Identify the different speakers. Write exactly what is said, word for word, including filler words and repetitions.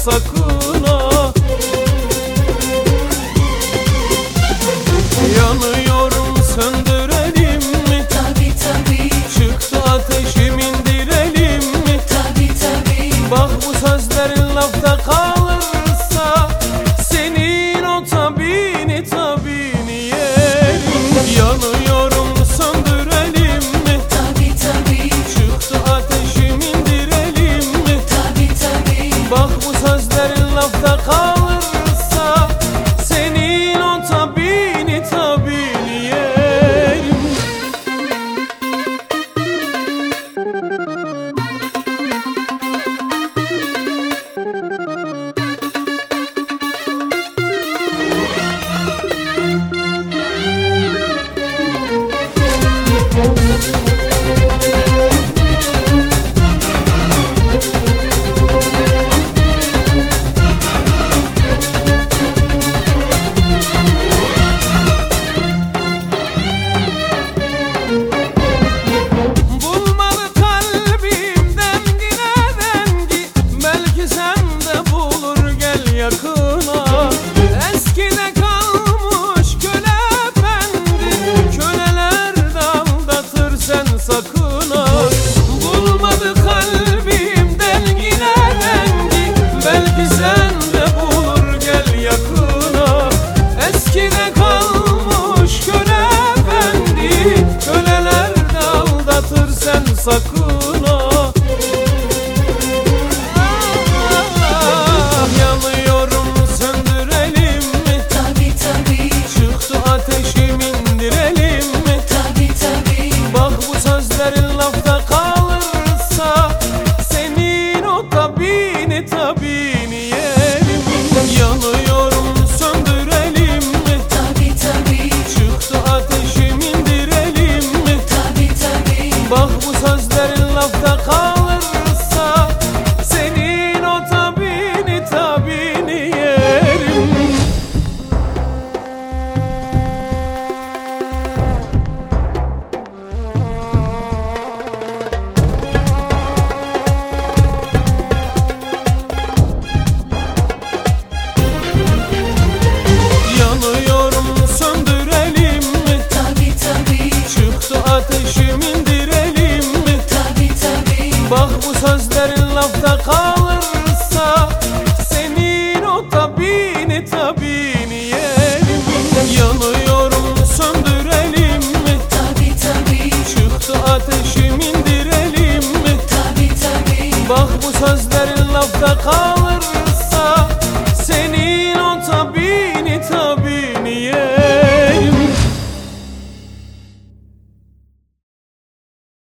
Speaker 1: sakın ha. Yanıyorum, söndürelim mi?
Speaker 2: Tabi tabi.
Speaker 1: Çıktı ateşim, indirelim mi?
Speaker 2: Tabi tabi.
Speaker 1: Bak bu sözlerin lafta kalırsa senin o tabini tabini yerim. Yanıyorum, söndürelim mi?
Speaker 2: Tabi tabi.
Speaker 1: Çıktı ateşim, indirelim mi?
Speaker 2: Tabi tabi.
Speaker 1: Bak bu sözlerin lafta kalırsa senin o tabini tabini yerim. Bulmalı kalbim dengine dengi, belki sen de bulur, gel yakına. Eskide kalmış köle efendi, köleler de aldatır, sen sakın ha. Bulmalı kalbim dengine dengi, belki sen de bulur, gel yakına. Eskide kalmış köle efendi, köleler de aldatır, sen sakın ha. Ah, yanıyorum, söndürelim mi?
Speaker 2: Tabi tabi.
Speaker 1: Çıktı ateşim, indirelim mi?
Speaker 2: Tabi tabi.
Speaker 1: Bak bu sözlerin lafta kalırsa senin o tabini tabini yerim. Yanıyorum, söndürelim mi?
Speaker 2: Tabi tabi.
Speaker 1: Çıktı ateşim, indirelim mi?
Speaker 2: Tabi tabi.
Speaker 1: Bak bu sözlerin lafta kalırsa senin o tabini tabini yerim. Yanıyorum, söndürelim mi?
Speaker 2: Tabi tabi.
Speaker 1: Çıktı ateşim, indirelim mi?
Speaker 2: Tabi tabi.
Speaker 1: Bak bu sözlerin lafta kalırsa senin o tabini tabini yerim. Yanıyorum, söndürelim mi?
Speaker 2: Tabi tabi.
Speaker 1: Çıktı ateşim, indirelim mi?
Speaker 2: Tabi tabi.
Speaker 1: Bak bu sözlerin lafta kalırsa